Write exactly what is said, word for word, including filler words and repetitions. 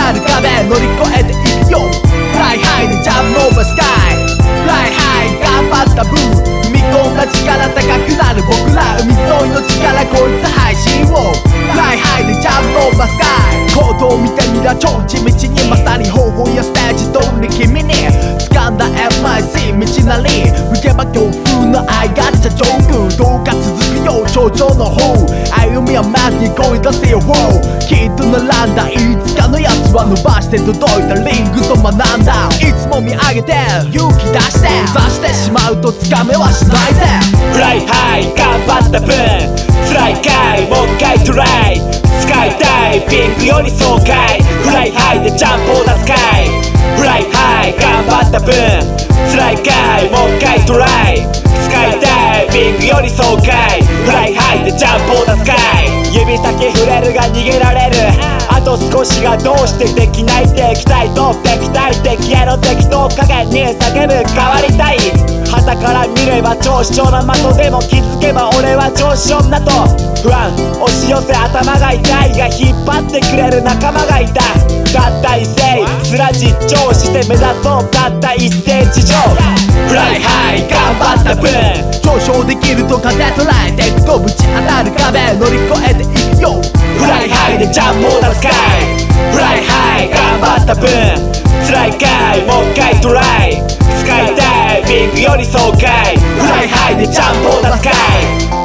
たる壁乗り越えていくよ。フライハイでジャンプオーバースカイ。フライハイ頑張った分踏み込んだ力高くなる僕ら。海沿いの力こいつ配信を。フライハイでジャンプオーバースカイ。行動を見てみろ超地道にまさに方法やステージ通り君に掴んだ エムアイシー 道なり吹けば強風の愛がっちゃ上空どうか続くよ頂上の方歩みはマジに声出せよきっと並んだいつかのやつは伸ばして届いたリングと学んだいつも見上げて勇気出して目指してしまうとつかめはしないぜ。 フライハイ頑張った分辛いかいもう一回トライスカイダイビングより爽快フライハイでジャンプを出すかいフライハイ頑張った分辛いかいもう一回トライスカイダイビングより爽快フライハイでジャンプを出すかい指先触れるが逃げられるあと少しがどうしてできないって期待と敵対敵への敵と影に叫ぶ変わりたい旗から見れば調子上な的でも気づけば俺は調子女と不安押し寄せ頭が痛いが引っ張ってくれる仲間がいたたった一斉すら実調して目指そうたった一ステージ上フライハイ頑張った分上昇できると風捉えていくとぶち当たる壁乗り越えていくよ。 フライハイでジャンプを出すかいフライハイ頑張った分辛いかいもう一回トライスカイダイビングより爽快フライハイでジャンプを出すかい